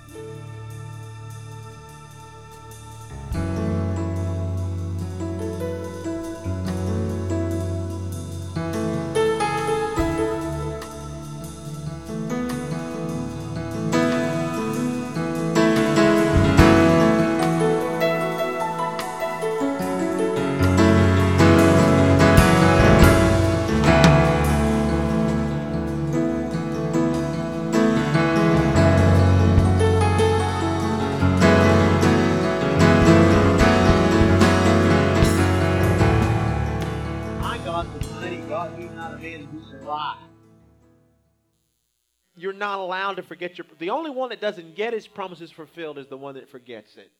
You're not allowed to forget your... The only one that doesn't get his promises fulfilled is the one that forgets it.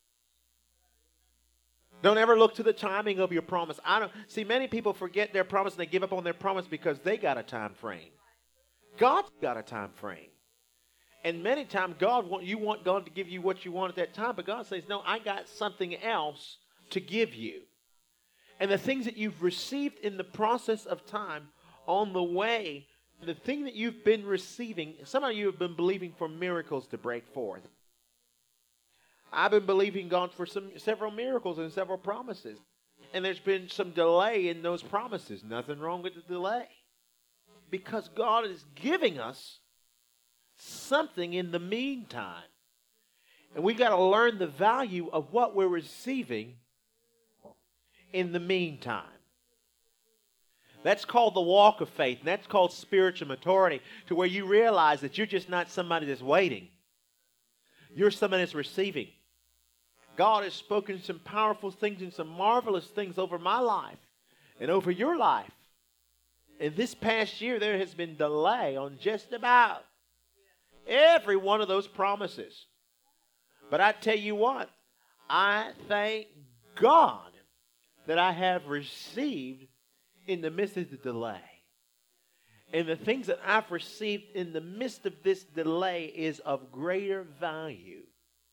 Don't ever look to the timing of your promise. See, many people forget their promise and they give up on their promise because they got a time frame. God's got a time frame. And many times you want God to give you what you want at that time, but God says, no, I got something else to give you. And the things that you've received in the process of time on the way, the thing that you've been receiving, some of you have been believing for miracles to break forth. I've been believing God for several miracles and several promises. And there's been some delay in those promises. Nothing wrong with the delay. Because God is giving us something in the meantime. And we've got to learn the value of what we're receiving in the meantime. That's called the walk of faith. And that's called spiritual maturity, to where you realize that you're just not somebody that's waiting. You're somebody that's receiving. God has spoken some powerful things and some marvelous things over my life and over your life. In this past year, there has been delay on just about every one of those promises. But I tell you what, I thank God that I have received in the midst of the delay. And the things that I've received in the midst of this delay is of greater value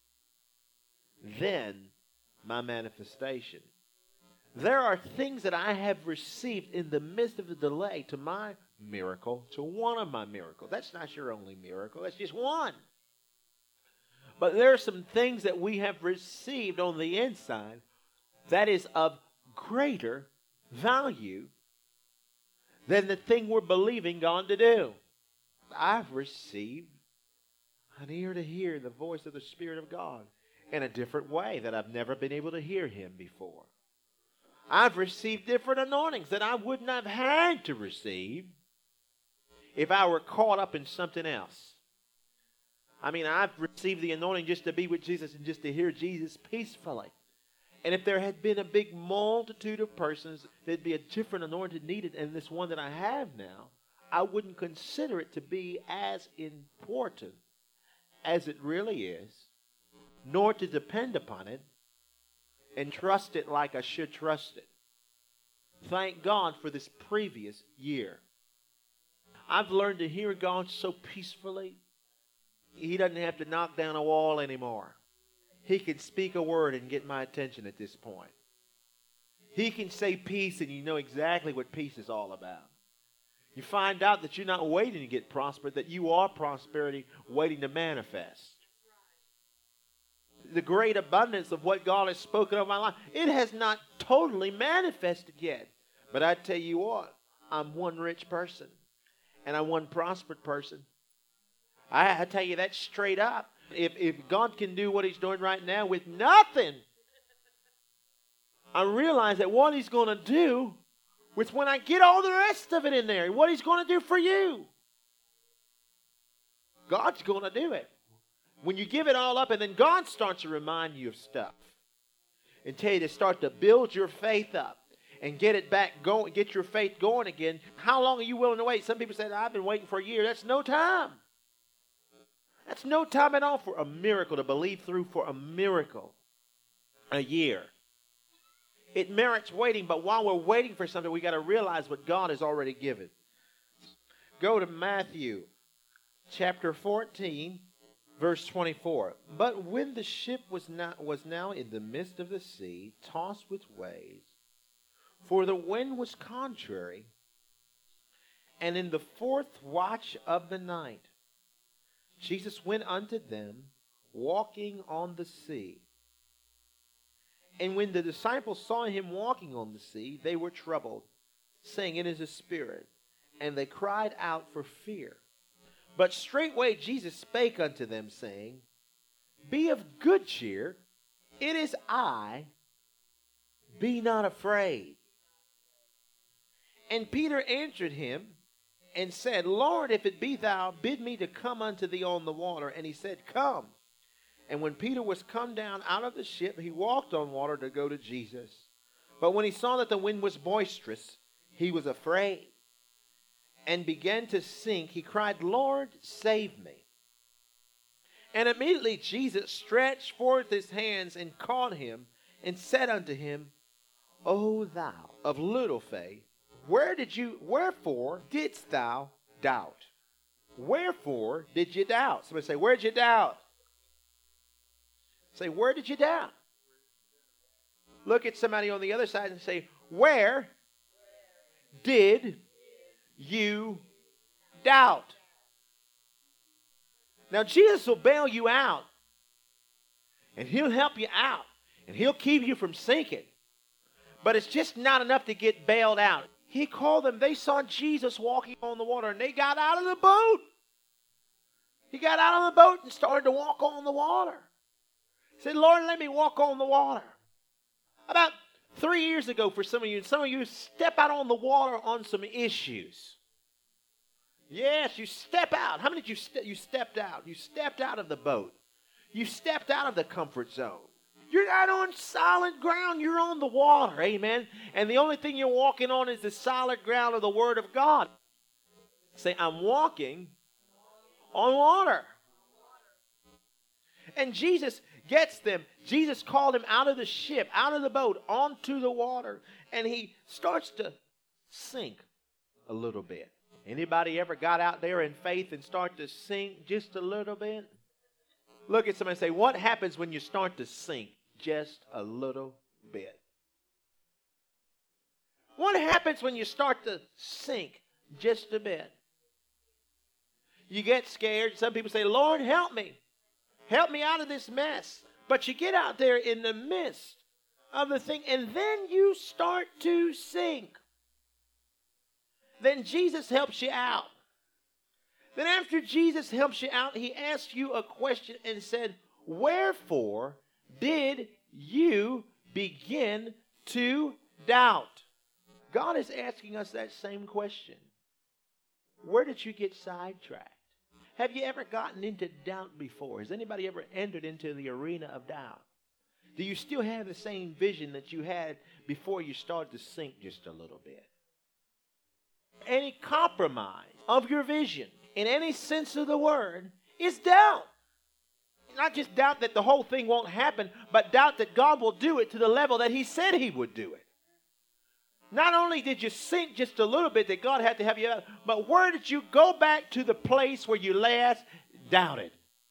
than my manifestation. There are things that I have received in the midst of the delay to my miracle, to one of my miracles. That's not your only miracle. That's just one. But there are some things that we have received on the inside that is of greater value than the thing we're believing God to do. I've received an ear to hear the voice of the Spirit of God in a different way that I've never been able to hear Him before. I've received different anointings that I would not have had to receive if I were caught up in something else. I mean, I've received the anointing just to be with Jesus and just to hear Jesus peacefully. And if there had been a big multitude of persons, there'd be a different anointing needed than this one that I have now. I wouldn't consider it to be as important as it really is, nor to depend upon it and trust it like I should trust it. Thank God for this previous year. I've learned to hear God so peacefully. He doesn't have to knock down a wall anymore. He can speak a word and get my attention at this point. He can say peace and you know exactly what peace is all about. You find out that you're not waiting to get prospered, that you are prosperity waiting to manifest. The great abundance of what God has spoken over my life, it has not totally manifested yet. But I tell you what, I'm one rich person and I'm one prospered person. I tell you that straight up. If God can do what He's doing right now with nothing, I realize that what He's going to do with when I get all the rest of it in there, what He's going to do for you. God's going to do it. When you give it all up and then God starts to remind you of stuff and tell you to start to build your faith up and get it back going, get your faith going again. How long are you willing to wait? Some people say, I've been waiting for a year. That's no time. That's no time at all for a miracle, to believe through for a miracle. A year. It merits waiting, but while we're waiting for something, we got to realize what God has already given. Go to Matthew chapter 14, verse 24. But when the ship was now in the midst of the sea, tossed with waves, for the wind was contrary, and in the fourth watch of the night, Jesus went unto them walking on the sea. And when the disciples saw him walking on the sea, they were troubled, saying, It is a spirit. And they cried out for fear. But straightway Jesus spake unto them, saying, Be of good cheer, it is I, be not afraid. And Peter answered him and said, Lord, if it be thou, bid me to come unto thee on the water. And he said, Come. And when Peter was come down out of the ship, he walked on water to go to Jesus. But when he saw that the wind was boisterous, he was afraid and began to sink. He cried, Lord, save me. And immediately Jesus stretched forth his hands and caught him and said unto him, O thou of little faith, wherefore didst thou doubt? Wherefore did you doubt? Somebody say, where'd you doubt? Say, where did you doubt? Look at somebody on the other side and say, where did you doubt? Now, Jesus will bail you out, and he'll help you out, and he'll keep you from sinking. But it's just not enough to get bailed out. He called them. They saw Jesus walking on the water, and they got out of the boat. He got out of the boat and started to walk on the water. He said, Lord, let me walk on the water. About 3 years ago for some of you step out on the water on some issues. Yes, you step out. How many did you stepped out? You stepped out of the boat. You stepped out of the comfort zone. You're not on solid ground. You're on the water. Amen. And the only thing you're walking on is the solid ground of the Word of God. Say, I'm walking on water. And Jesus gets them. Jesus called him out of the ship, out of the boat, onto the water. And he starts to sink a little bit. Anybody ever got out there in faith and start to sink just a little bit? Look at somebody and say, what happens when you start to sink just a little bit? What happens when you start to sink just a bit? You get scared. Some people say, Lord, help me. Help me out of this mess. But you get out there in the midst of the thing, and then you start to sink. Then Jesus helps you out. Then after Jesus helps you out, he asks you a question and said, wherefore did you begin to doubt? God is asking us that same question. Where did you get sidetracked? Have you ever gotten into doubt before? Has anybody ever entered into the arena of doubt? Do you still have the same vision that you had before you started to sink just a little bit? Any compromise of your vision in any sense of the word is doubt. Not just doubt that the whole thing won't happen, but doubt that God will do it to the level that he said he would do it. Not only did you sink just a little bit that God had to have you out, but where did you go back to the place where you last doubted?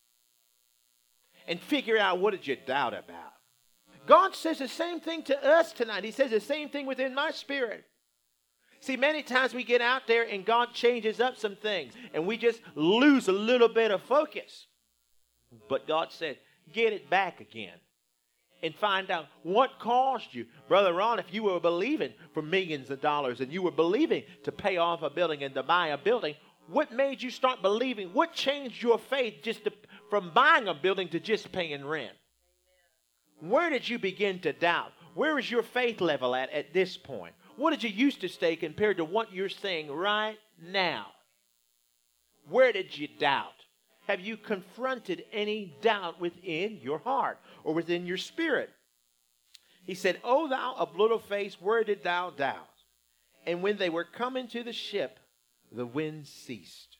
And figure out, what did you doubt about? God says the same thing to us tonight. He says the same thing within my spirit. See, many times we get out there and God changes up some things and we just lose a little bit of focus. But God said, get it back again and find out what caused you. Brother Ron, if you were believing for millions of dollars and you were believing to pay off a building and to buy a building, what made you start believing? What changed your faith from buying a building to just paying rent? Where did you begin to doubt? Where is your faith level at this point? What did you used to say compared to what you're saying right now? Where did you doubt? Have you confronted any doubt within your heart or within your spirit? He said, O thou of little faith, where did thou doubt? And when they were come into the ship, the wind ceased.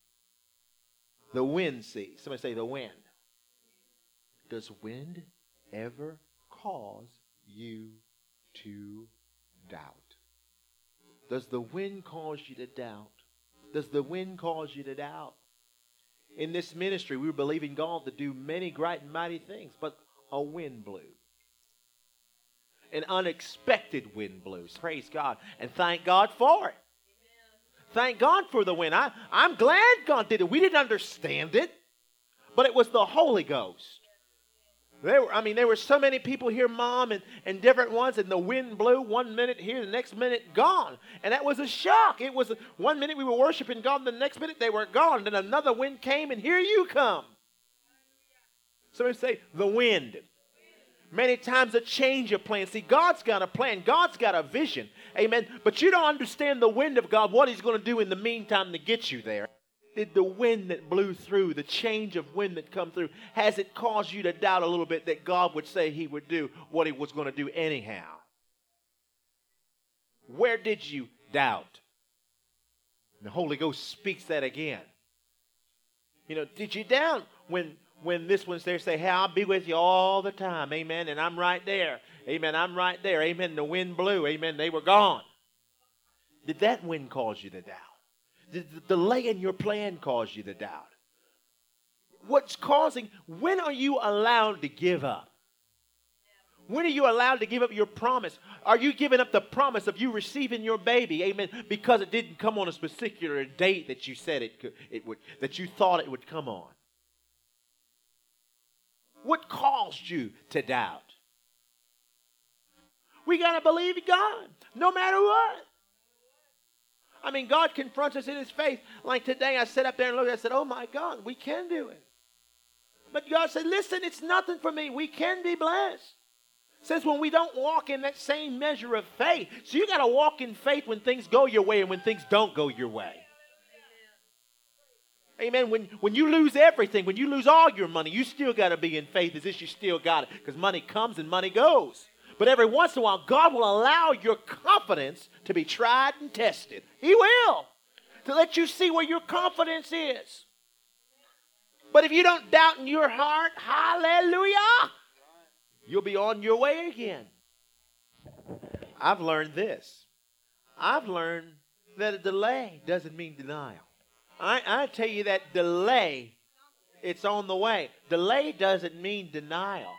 The wind ceased. Somebody say the wind. Does wind ever cause you to doubt? Does the wind cause you to doubt? Does the wind cause you to doubt? In this ministry, we were believing God to do many great and mighty things, but a wind blew. An unexpected wind blew. Praise God. And thank God for it. Thank God for the wind. I'm glad God did it. We didn't understand it. But it was the Holy Ghost. There were so many people here, Mom, and different ones, and the wind blew 1 minute here, the next minute gone. And that was a shock. It was 1 minute we were worshiping God, the next minute they were gone. Then another wind came, and here you come. Somebody say, the wind. Many times a change of plan. See, God's got a plan. God's got a vision. Amen. But you don't understand the wind of God, what He's going to do in the meantime to get you there. Did the wind that blew through, the change of wind that come through, has it caused you to doubt a little bit that God would say He would do what He was going to do anyhow? Where did you doubt? The Holy Ghost speaks that again. Did you doubt when this one's there, say, hey, I'll be with you all the time, amen, and I'm right there, amen, I'm right there, amen, the wind blew, amen, they were gone. Did that wind cause you to doubt? Did the delay in your plan cause you to doubt? When are you allowed to give up? When are you allowed to give up your promise? Are you giving up the promise of you receiving your baby, amen, because it didn't come on a particular date that you said it would, that you thought it would come on? What caused you to doubt? We got to believe God, no matter what. God confronts us in His faith. Like today, I sat up there and looked, I said, oh my God, we can do it. But God said, listen, it's nothing for me. We can be blessed. It says when we don't walk in that same measure of faith. So you got to walk in faith when things go your way and when things don't go your way. Amen. When you lose everything, when you lose all your money, you still got to be in faith as if you still got it. Because money comes and money goes. But every once in a while, God will allow your confidence to be tried and tested. He will. To let you see where your confidence is. But if you don't doubt in your heart, hallelujah, you'll be on your way again. I've learned this. I've learned that a delay doesn't mean denial. I tell you that delay, it's on the way. Delay doesn't mean denial.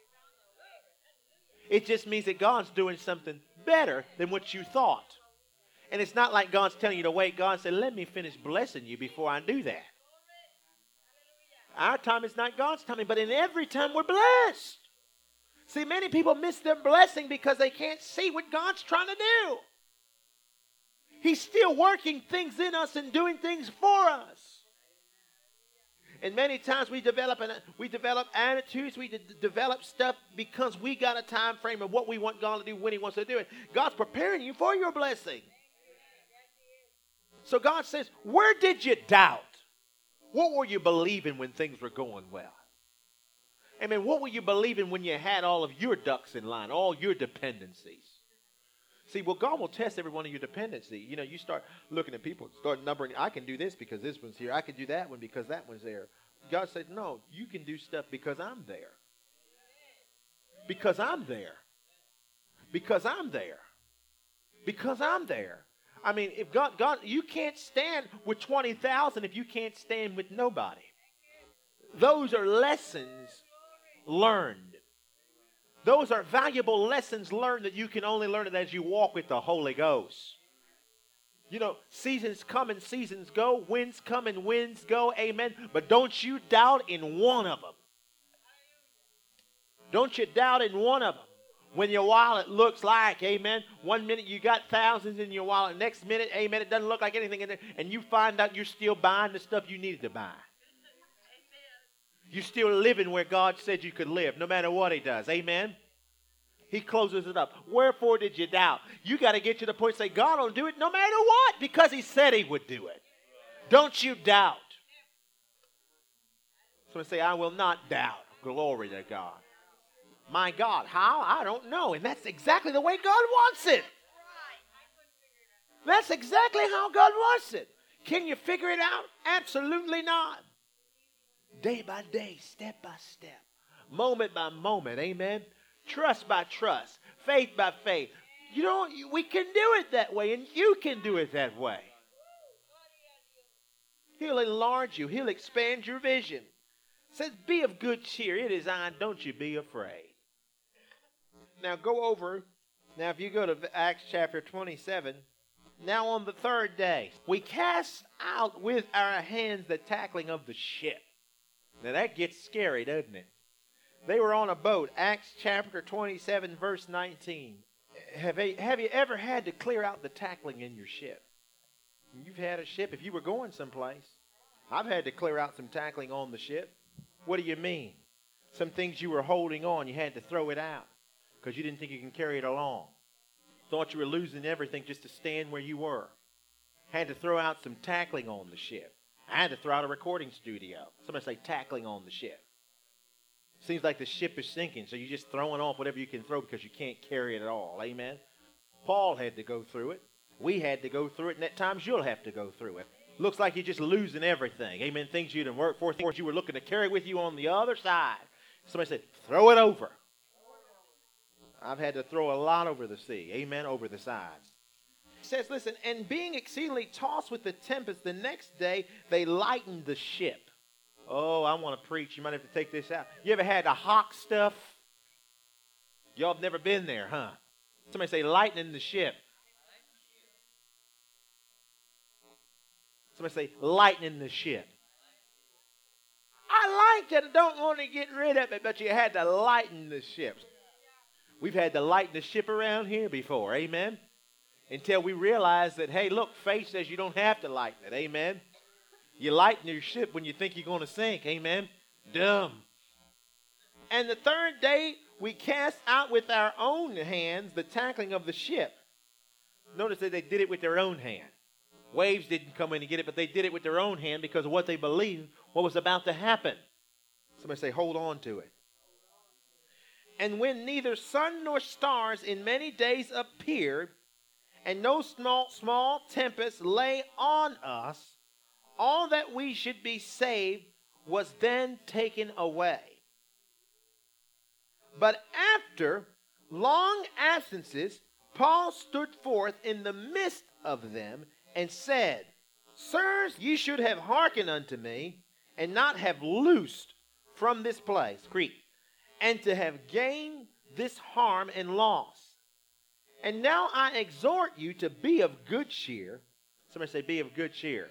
It just means that God's doing something better than what you thought. And it's not like God's telling you to wait. God said, let me finish blessing you before I do that. Our time is not God's timing, but in every time we're blessed. See, many people miss their blessing because they can't see what God's trying to do. He's still working things in us and doing things for us. And many times we develop attitudes, we develop stuff because we got a time frame of what we want God to do when He wants to do it. God's preparing you for your blessing. So God says, where did you doubt? What were you believing when things were going well? Amen. What were you believing when you had all of your ducks in line, all your dependencies? See, well, God will test every one of your dependency. You start looking at people, start numbering. I can do this because this one's here. I can do that one because that one's there. God said, no, you can do stuff because I'm there. Because I'm there. Because I'm there. Because I'm there. If God, you can't stand with 20,000 if you can't stand with nobody. Those are lessons learned. Those are valuable lessons learned that you can only learn it as you walk with the Holy Ghost. Seasons come and seasons go. Winds come and winds go. Amen. But don't you doubt in one of them. Don't you doubt in one of them. When your wallet looks like, amen, 1 minute you got thousands in your wallet. Next minute, amen, it doesn't look like anything in there. And you find out you're still buying the stuff you needed to buy. You're still living where God said you could live, no matter what He does. Amen? He closes it up. Wherefore did you doubt? You got to get to the point and say, God will do it no matter what, because He said He would do it. Don't you doubt. So say, I will not doubt. Glory to God. My God, how? I don't know. And that's exactly the way God wants it. That's exactly how God wants it. Can you figure it out? Absolutely not. Day by day, step by step, moment by moment, amen? Trust by trust, faith by faith. We can do it that way, and you can do it that way. He'll enlarge you. He'll expand your vision. It says, be of good cheer. It is I. Don't you be afraid. Now go over. Now if you go to Acts chapter 27. Now on the third day, we cast out with our hands the tackling of the ship. Now that gets scary, doesn't it? They were on a boat. Acts chapter 27, verse 19. Have you ever had to clear out the tackling in your ship? You've had a ship. If you were going someplace, I've had to clear out some tackling on the ship. What do you mean? Some things you were holding on, you had to throw it out because you didn't think you can carry it along. Thought you were losing everything just to stand where you were. Had to throw out some tackling on the ship. I had to throw out a recording studio. Somebody say tackling on the ship. Seems like the ship is sinking, so you're just throwing off whatever you can throw because you can't carry it at all. Amen? Paul had to go through it. We had to go through it, and at times you'll have to go through it. Looks like you're just losing everything. Amen? Things you didn't work for, things you were looking to carry with you on the other side. Somebody said, throw it over. I've had to throw a lot over the sea. Amen? Over the side. It says, listen, and being exceedingly tossed with the tempest, the next day they lightened the ship. Oh, I want to preach. You might have to take this out. You ever had to hawk stuff? Y'all have never been there, huh? Somebody say lightening the ship. Somebody say lightening the ship. I like that. I don't want to get rid of it, but you had to lighten the ship. We've had to lighten the ship around here before, amen? Until we realize that, hey, look, faith says you don't have to lighten it, amen? You lighten your ship when you think you're going to sink. Amen? Dumb. And the third day, we cast out with our own hands the tackling of the ship. Notice that they did it with their own hand. Waves didn't come in and get it, but they did it with their own hand because of what they believed, what was about to happen. Somebody say, hold on to it. And when neither sun nor stars in many days appeared, and no small tempest lay on us, all that we should be saved was then taken away. But after long absences, Paul stood forth in the midst of them and said, Sirs, ye should have hearkened unto me, and not have loosed from this place, Crete, and to have gained this harm and loss. And now I exhort you to be of good cheer. Somebody say, be of good cheer.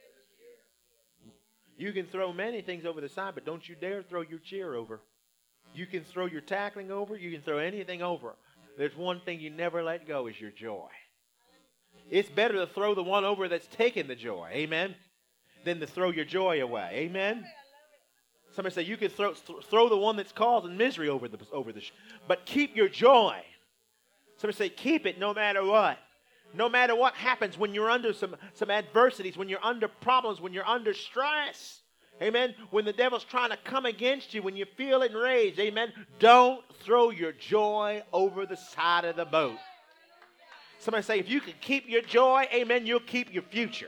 You can throw many things over the side, but don't you dare throw your cheer over. You can throw your tackling over. You can throw anything over. There's one thing you never let go is your joy. It's better to throw the one over that's taking the joy, amen, than to throw your joy away, amen. Somebody say you can throw the one that's causing misery over the but keep your joy. Somebody say keep it no matter what. No matter what happens when you're under some adversities, when you're under problems, when you're under stress. Amen. When the devil's trying to come against you, when you feel enraged. Amen. Don't throw your joy over the side of the boat. Somebody say if you can keep your joy, amen, you'll keep your future.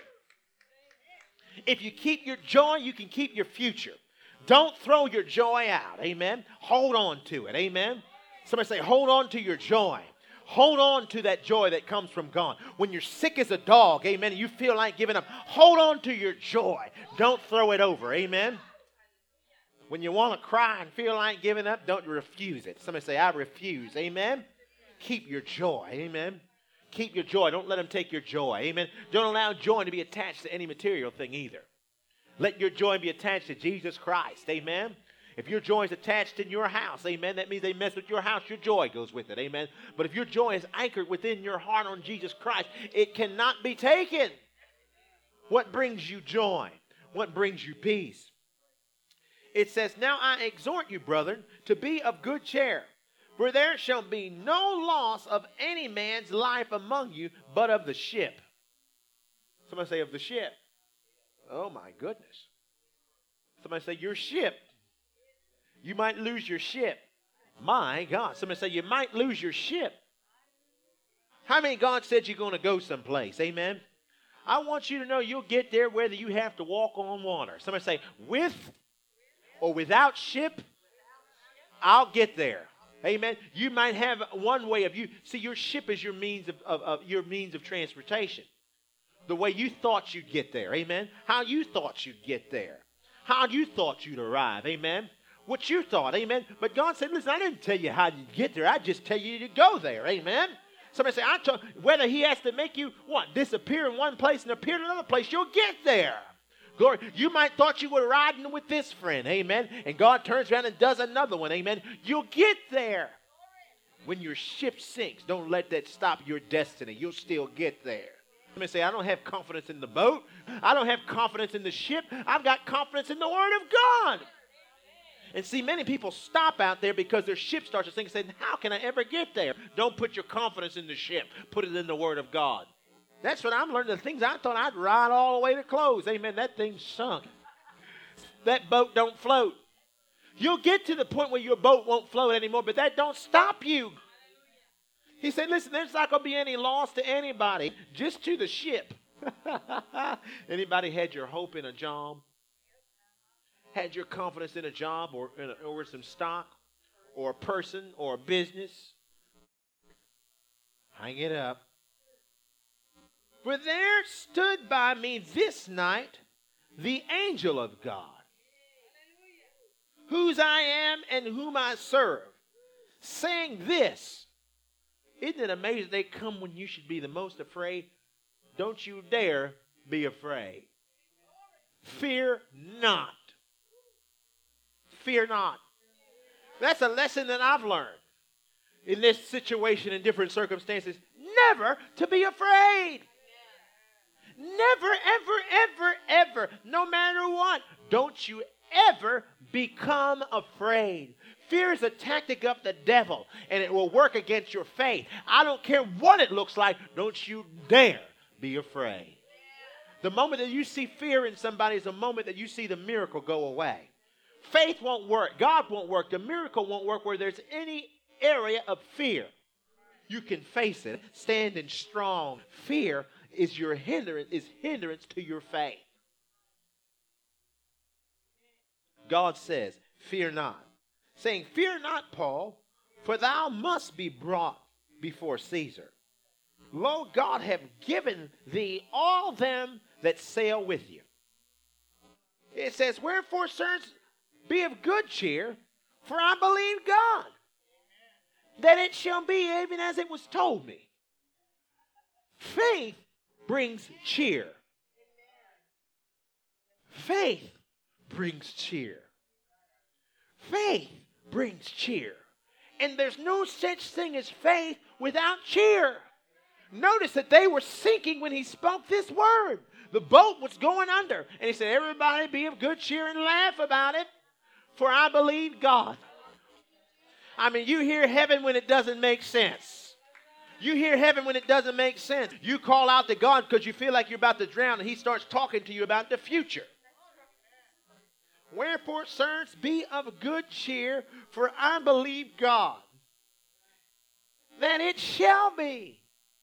If you keep your joy, you can keep your future. Don't throw your joy out. Amen. Hold on to it. Amen. Somebody say hold on to your joy. Hold on to that joy that comes from God. When you're sick as a dog, amen, and you feel like giving up, hold on to your joy. Don't throw it over, amen. When you want to cry and feel like giving up, don't refuse it. Somebody say, I refuse, amen. Keep your joy, amen. Keep your joy. Don't let them take your joy, amen. Don't allow joy to be attached to any material thing either. Let your joy be attached to Jesus Christ, amen. If your joy is attached in your house, amen, that means they mess with your house, your joy goes with it, amen. But if your joy is anchored within your heart on Jesus Christ, it cannot be taken. What brings you joy? What brings you peace? It says, now I exhort you, brethren, to be of good cheer, for there shall be no loss of any man's life among you, but of the ship. Somebody say, of the ship. Oh, my goodness. Somebody say, your ship. You might lose your ship. My God. Somebody say, you might lose your ship. How many God said you're going to go someplace? Amen. I want you to know you'll get there whether you have to walk on water. Somebody say, with or without ship, I'll get there. Amen. You might have one way of you. See, your ship is your means of transportation. The way you thought you'd get there. Amen. How you thought you'd get there. How you thought you'd arrive. Amen. What you thought, amen. But God said, listen, I didn't tell you how you get there. I just tell you to go there, amen. Somebody say, whether he has to make you, disappear in one place and appear in another place, you'll get there. Glory. You might thought you were riding with this friend. Amen. And God turns around and does another one. Amen. You'll get there. When your ship sinks, don't let that stop your destiny. You'll still get there. Let me say, I don't have confidence in the boat. I don't have confidence in the ship. I've got confidence in the Word of God. And see, many people stop out there because their ship starts to sink and say, how can I ever get there? Don't put your confidence in the ship. Put it in the Word of God. That's what I'm learning. The things I thought I'd ride all the way to close. Amen. That thing sunk. That boat don't float. You'll get to the point where your boat won't float anymore, but that don't stop you. He said, listen, there's not going to be any loss to anybody, just to the ship. Anybody had your hope in a job? Had your confidence in a job or some stock or a person or a business? Hang it up. For there stood by me this night the angel of God, whose I am and whom I serve, saying this. Isn't it amazing they come when you should be the most afraid? Don't you dare be afraid. Fear not. Fear not. That's a lesson that I've learned in this situation, in different circumstances. Never to be afraid. Never, ever, ever, ever, no matter what. Don't you ever become afraid. Fear is a tactic of the devil, and it will work against your faith. I don't care what it looks like. Don't you dare be afraid. The moment that you see fear in somebody is the moment that you see the miracle go away. Faith won't work. God won't work. The miracle won't work where there's any area of fear. You can face it, standing strong. Fear is your hindrance to your faith. God says, fear not. Saying, fear not, Paul, for thou must be brought before Caesar. Lo, God have given thee all them that sail with you. It says, wherefore, sirs, be of good cheer, for I believe God, that it shall be even as it was told me. Faith brings cheer. Faith brings cheer. Faith brings cheer. And there's no such thing as faith without cheer. Notice that they were sinking when he spoke this word. The boat was going under. And he said, everybody be of good cheer and laugh about it, for I believe God. I mean, you hear heaven when it doesn't make sense. You hear heaven when it doesn't make sense. You call out to God because you feel like you're about to drown, and he starts talking to you about the future. Wherefore, sirs, be of good cheer, for I believe God, that it shall be,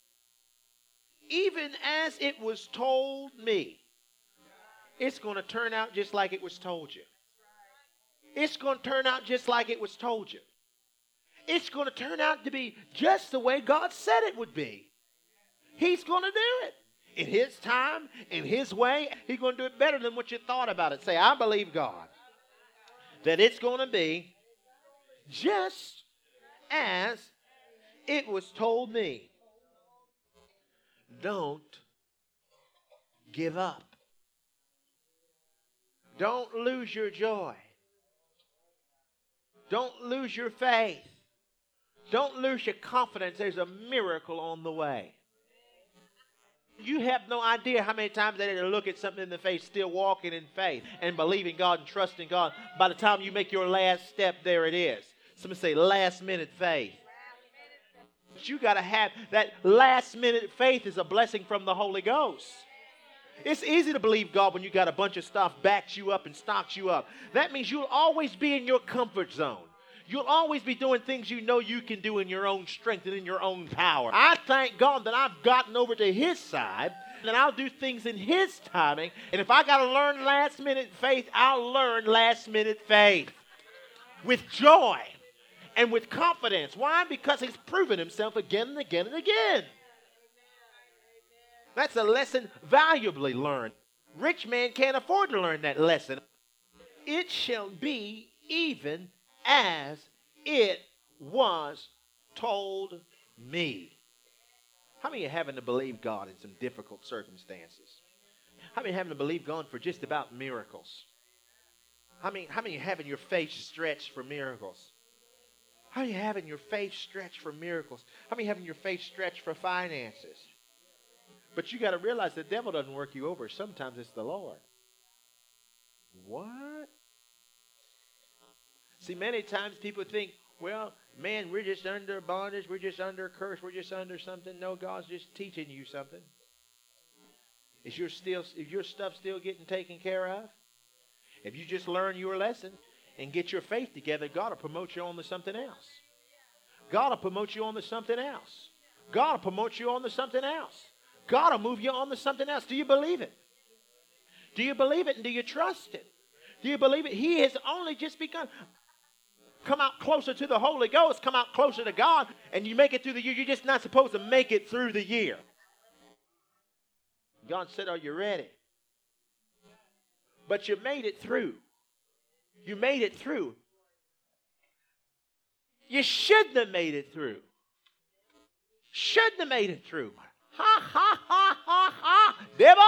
even as it was told me. It's going to turn out just like it was told you. It's going to turn out just like it was told you. It's going to turn out to be just the way God said it would be. He's going to do it. In his time, in his way, he's going to do it better than what you thought about it. Say, I believe God, that it's going to be just as it was told me. Don't give up. Don't lose your joy. Don't lose your faith. Don't lose your confidence. There's a miracle on the way. You have no idea how many times they had to look at something in the face, still walking in faith and believing God and trusting God. By the time you make your last step, there it is. Somebody say last minute faith. But you got to have that last minute faith is a blessing from the Holy Ghost. It's easy to believe God when you got a bunch of stuff backs you up and stocks you up. That means you'll always be in your comfort zone. You'll always be doing things you know you can do in your own strength and in your own power. I thank God that I've gotten over to his side, and I'll do things in his timing. And if I got to learn last minute faith, I'll learn last minute faith with joy and with confidence. Why? Because he's proven himself again and again and again. That's a lesson valuably learned. Rich man can't afford to learn that lesson. It shall be even as it was told me. How many of you having to believe God in some difficult circumstances? How many having to believe God for just about miracles? How many having your faith stretched for miracles? How many having your faith stretched for miracles? How many having your faith stretched for finances? But you got to realize the devil doesn't work you over. Sometimes it's the Lord. What? See, many times people think, well, man, we're just under bondage. We're just under a curse. We're just under something. No, God's just teaching you something. Is your stuff still getting taken care of? If you just learn your lesson and get your faith together, God will promote you on to something else. God will promote you on to something else. God will promote you on to something else. God will move you on to something else. Do you believe it? Do you believe it and do you trust it? Do you believe it? He has only just begun. Come out closer to the Holy Ghost. Come out closer to God. And you make it through the year. You're just not supposed to make it through the year. God said, are you ready? But you made it through. You made it through. You shouldn't have made it through. Shouldn't have made it through. Ha, ha, ha, ha, ha. Devil.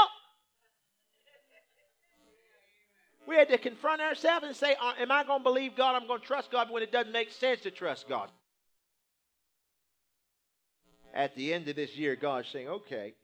We had to confront ourselves and say, am I going to believe God? I'm going to trust God when it doesn't make sense to trust God. At the end of this year, God's saying, okay,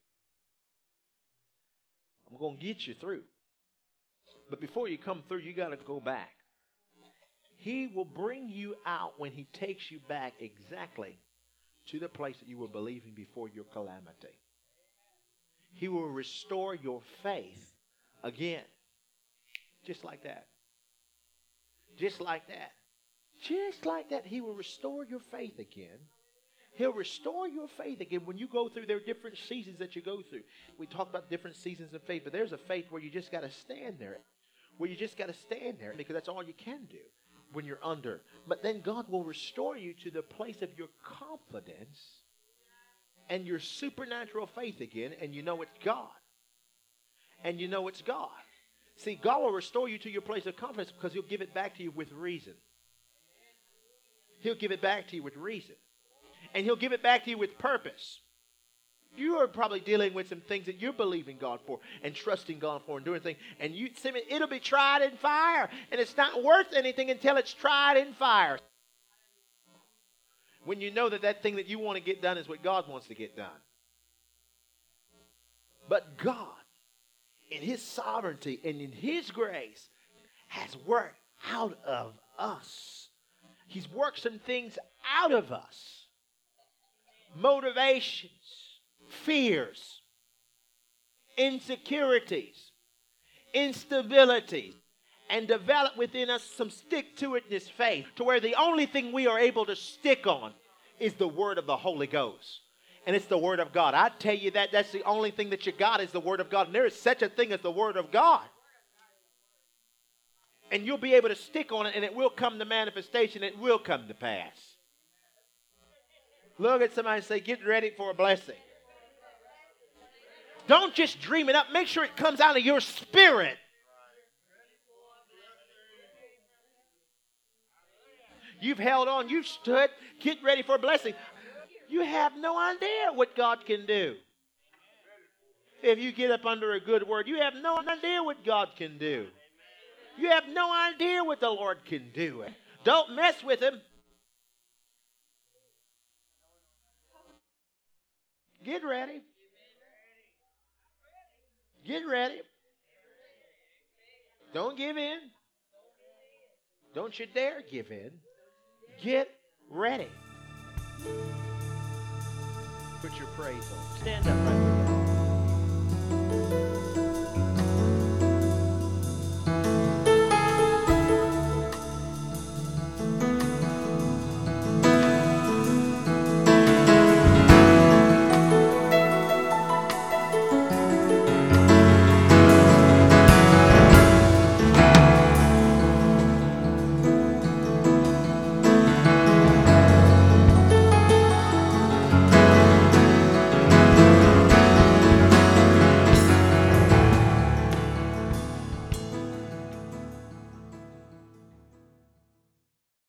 I'm going to get you through. But before you come through, you got to go back. He will bring you out when he takes you back exactly to the place that you were believing before your calamity. He will restore your faith again. Just like that. Just like that. Just like that. He will restore your faith again. He'll restore your faith again when you go through. There are different seasons that you go through. We talk about different seasons of faith, but there's a faith where you just got to stand there. Where you just got to stand there because that's all you can do when you're under. But then God will restore you to the place of your confidence and your supernatural faith again, and you know it's God. And you know it's God. See, God will restore you to your place of confidence because he'll give it back to you with reason. He'll give it back to you with reason. And he'll give it back to you with purpose. You are probably dealing with some things that you're believing God for and trusting God for and doing things. And it'll be tried in fire. And it's not worth anything until it's tried in fire. When you know that thing that you want to get done is what God wants to get done. But God, in his sovereignty and in his grace, has worked out of us. He's worked some things out of us. Motivations, fears, insecurities, instabilities, and develop within us some stick-to-itness faith to where the only thing we are able to stick on is the word of the Holy Ghost. And it's the word of God. I tell you that's the only thing that you got is the word of God. And there is such a thing as the word of God. And you'll be able to stick on it and it will come to manifestation. It will come to pass. Look at somebody and say, get ready for a blessing. Don't just dream it up. Make sure it comes out of your spirit. You've held on. You've stood. Get ready for a blessing. You have no idea what God can do. If you get up under a good word, you have no idea what God can do. You have no idea what the Lord can do. Don't mess with him. Get ready. Get ready. Don't give in. Don't you dare give in. Get ready. Put your praise on. Stand up right where you are.